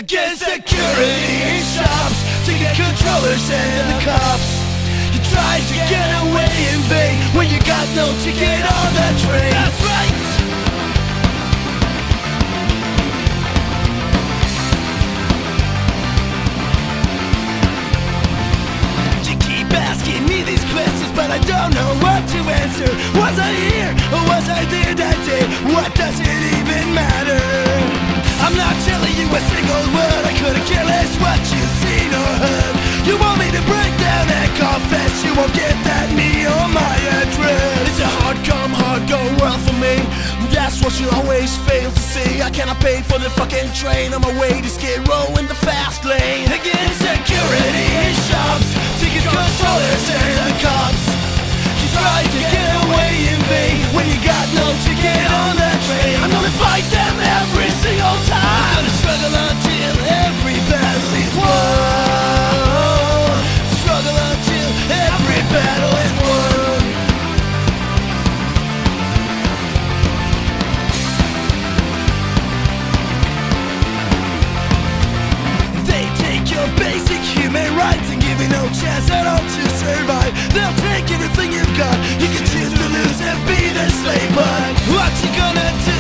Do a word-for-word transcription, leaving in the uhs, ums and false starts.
against security shops, ticket controllers and the cops. You tried to get away in vain when you got no ticket on the train. That's right. You keep asking me these questions, but I don't know what to answer. Was I here or was I there that day? What does it even matter? I'm not telling you a single word. I couldn't care less what you've seen or heard. You want me to break down and confess? You won't get that me or my address. It's a hard come, hard go world for me. That's what you always fail to see. I cannot pay for the fucking train on my way to Skid Row in the fast lane. Against security shops, ticket controllers and the cops. You tried to get away in vain when you got no ticket on that train. I'm gonna fight them every single time. I'm gonna struggle until every battle is won. Struggle until every battle is won. They take your basic human rights and give you no chance at all to survive. They'll take everything you've got. You can choose to lose and be their slave, but what you gonna do?